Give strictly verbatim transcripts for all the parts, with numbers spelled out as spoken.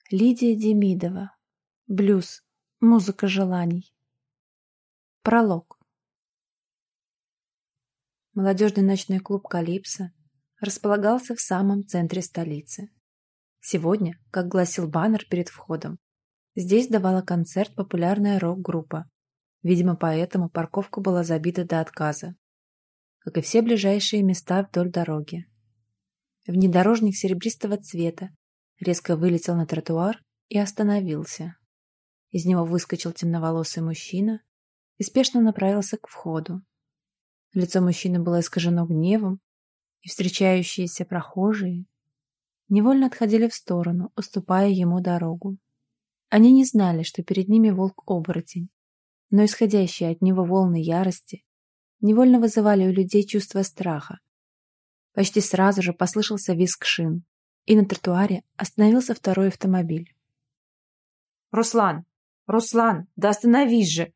Лидия Демидова. Блюз. Музыка желаний. Пролог. Молодежный ночной клуб «Калипсо» располагался в самом центре столицы. Сегодня, как гласил баннер перед входом, здесь давала концерт популярная рок-группа. Видимо, поэтому парковка была забита до отказа, как и все ближайшие места вдоль дороги. Внедорожник серебристого цвета резко вылетел на тротуар и остановился. Из него выскочил темноволосый мужчина и спешно направился к входу. Лицо мужчины было искажено гневом, и встречающиеся прохожие невольно отходили в сторону, уступая ему дорогу. Они не знали, что перед ними волк-оборотень, но исходящие от него волны ярости невольно вызывали у людей чувство страха. Почти сразу же послышался визг шин, и на тротуаре остановился второй автомобиль. «Руслан! Руслан! Да остановись же!»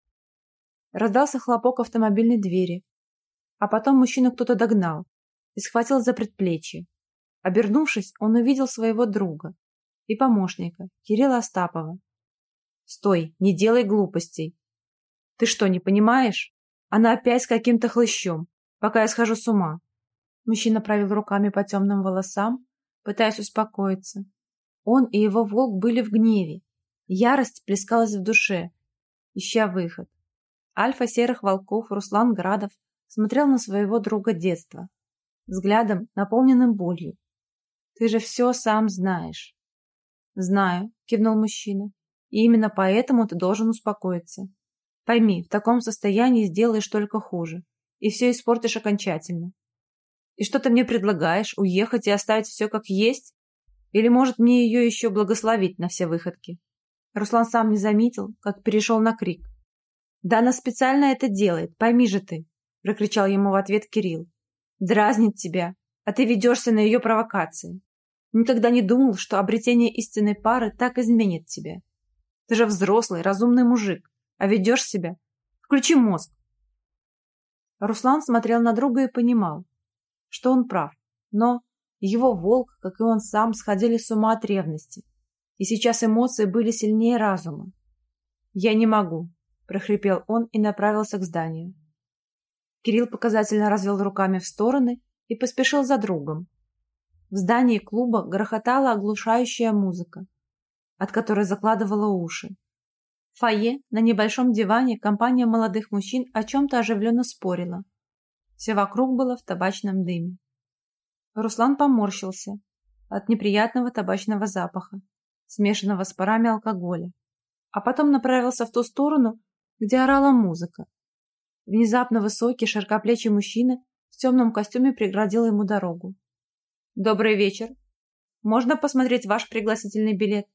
Раздался хлопок автомобильной двери, а потом мужчину кто-то догнал и схватил за предплечье. Обернувшись, он увидел своего друга и помощника, Кирилла Остапова. «Стой, не делай глупостей! Ты что, не понимаешь? Она опять с каким-то хлыщом, пока я схожу с ума!» Мужчина провел руками по темным волосам, пытаясь успокоиться. Он и его волк были в гневе. Ярость плескалась в душе, ища выход. Альфа серых волков Руслан Градов смотрел на своего друга детства, взглядом, наполненным болью. «Ты же все сам знаешь». «Знаю», — кивнул мужчина, «и именно поэтому ты должен успокоиться. Пойми, в таком состоянии сделаешь только хуже, и все испортишь окончательно. И что ты мне предлагаешь, уехать и оставить все как есть? Или, может, мне ее еще благословить на все выходки?» Руслан сам не заметил, как перешел на крик. «Да она специально это делает, пойми же ты!» — прокричал ему в ответ Кирилл. «Дразнит тебя, а ты ведешься на ее провокации. Никогда не думал, что обретение истинной пары так изменит тебя. Ты же взрослый, разумный мужик, а ведешь себя... Включи мозг!» Руслан смотрел на друга и понимал, что он прав, но его волк, как и он сам, сходили с ума от ревности, и сейчас эмоции были сильнее разума. «Я не могу», — прохрипел он и направился к зданию. Кирилл показательно развел руками в стороны и поспешил за другом. В здании клуба грохотала оглушающая музыка, от которой закладывала уши. В фойе на небольшом диване компания молодых мужчин о чем-то оживленно спорила. Все вокруг было в табачном дыме. Руслан поморщился от неприятного табачного запаха, смешанного с парами алкоголя, а потом направился в ту сторону, где орала музыка. Внезапно высокий, широкоплечий мужчина в темном костюме преградил ему дорогу. «Добрый вечер. Можно посмотреть ваш пригласительный билет?»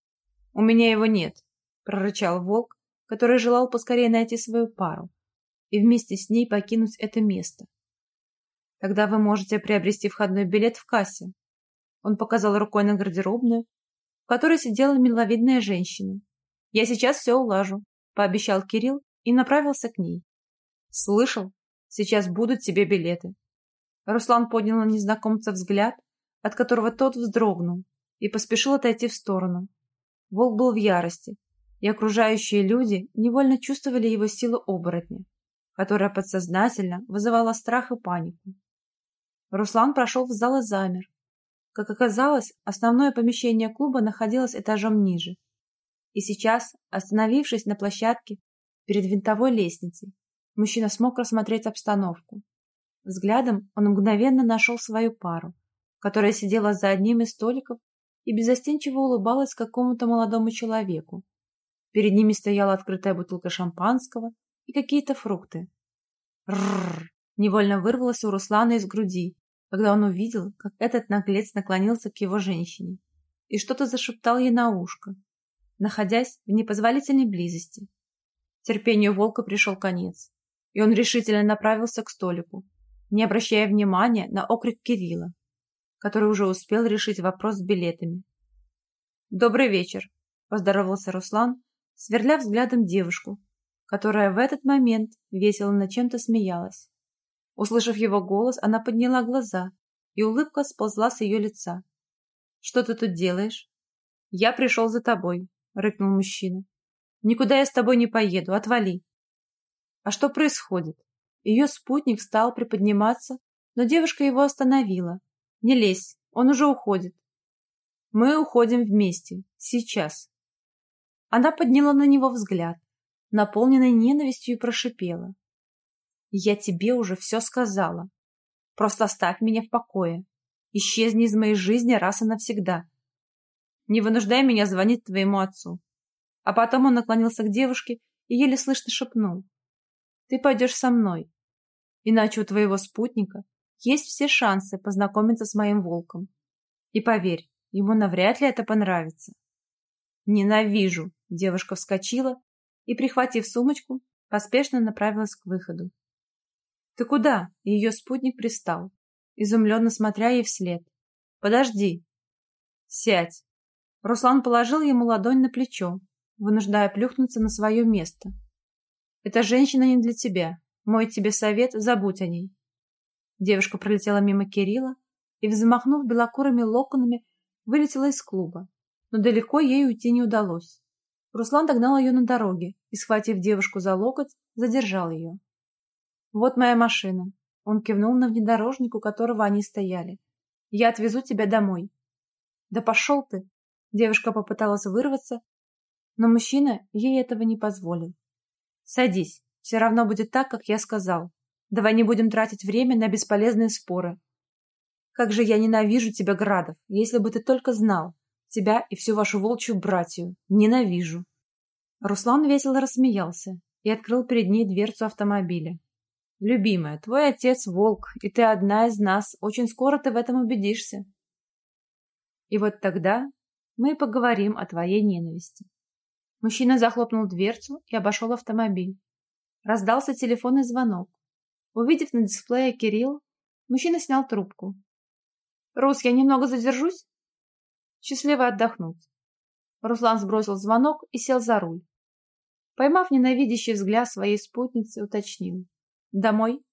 «У меня его нет», — прорычал волк, который желал поскорее найти свою пару и вместе с ней покинуть это место. «Тогда вы можете приобрести входной билет в кассе». Он показал рукой на гардеробную, в которой сидела миловидная женщина. «Я сейчас все улажу», — пообещал Кирилл и направился к ней. «Слышал? Сейчас будут тебе билеты». Руслан поднял на незнакомца взгляд, от которого тот вздрогнул, и поспешил отойти в сторону. Волк был в ярости, и окружающие люди невольно чувствовали его силу оборотня, которая подсознательно вызывала страх и панику. Руслан прошел в зал и замер. Как оказалось, основное помещение клуба находилось этажом ниже. И сейчас, остановившись на площадке перед винтовой лестницей, мужчина смог рассмотреть обстановку. Взглядом он мгновенно нашел свою пару, которая сидела за одним из столиков и беззастенчиво улыбалась какому-то молодому человеку. Перед ними стояла открытая бутылка шампанского и какие-то фрукты. «Рррр!» — невольно вырвалось у Руслана из груди, когда он увидел, как этот наглец наклонился к его женщине и что-то зашептал ей на ушко, находясь в непозволительной близости. Терпению волка пришел конец, и он решительно направился к столику, не обращая внимания на окрик Кирилла, который уже успел решить вопрос с билетами. «Добрый вечер», — поздоровался Руслан, сверля взглядом девушку, которая в этот момент весело над чем-то смеялась. Услышав его голос, она подняла глаза, и улыбка сползла с ее лица. «Что ты тут делаешь?» «Я пришел за тобой», — рыкнул мужчина. «Никуда я с тобой не поеду, отвали». А что происходит? Ее спутник стал приподниматься, но девушка его остановила. «Не лезь, он уже уходит». «Мы уходим вместе, сейчас». Она подняла на него взгляд, наполненный ненавистью, и прошипела. «Я тебе уже все сказала. Просто оставь меня в покое. Исчезни из моей жизни раз и навсегда. Не вынуждай меня звонить твоему отцу». А потом он наклонился к девушке и еле слышно шепнул. «Ты пойдешь со мной, иначе у твоего спутника есть все шансы познакомиться с моим волком. И поверь, ему навряд ли это понравится». «Ненавижу!» — девушка вскочила и, прихватив сумочку, поспешно направилась к выходу. «Ты куда?» — ее спутник пристал, изумленно смотря ей вслед. «Подожди!» «Сядь!» Руслан положил ему ладонь на плечо, вынуждая плюхнуться на свое место. «Эта женщина не для тебя. Мой тебе совет — забудь о ней». Девушка пролетела мимо Кирилла и, взмахнув белокурыми локонами, вылетела из клуба, но далеко ей уйти не удалось. Руслан догнал ее на дороге и, схватив девушку за локоть, задержал ее. «Вот моя машина», — он кивнул на внедорожник, у которого они стояли. «Я отвезу тебя домой». «Да пошел ты!» Девушка попыталась вырваться, но мужчина ей этого не позволил. «Садись, все равно будет так, как я сказал. Давай не будем тратить время на бесполезные споры. Как же я ненавижу тебя, Градов, если бы ты только знал. Тебя и всю вашу волчью братью. Ненавижу». Руслан весело рассмеялся и открыл перед ней дверцу автомобиля. «Любимая, твой отец волк, и ты одна из нас. Очень скоро ты в этом убедишься. И вот тогда мы и поговорим о твоей ненависти». Мужчина захлопнул дверцу и обошел автомобиль. Раздался телефонный звонок. Увидев на дисплее Кирилл, мужчина снял трубку. «Рус, я немного задержусь?» «Счастливо отдохнуть». Руслан сбросил звонок и сел за руль. Поймав ненавидящий взгляд своей спутницы, уточнил. «Домой?»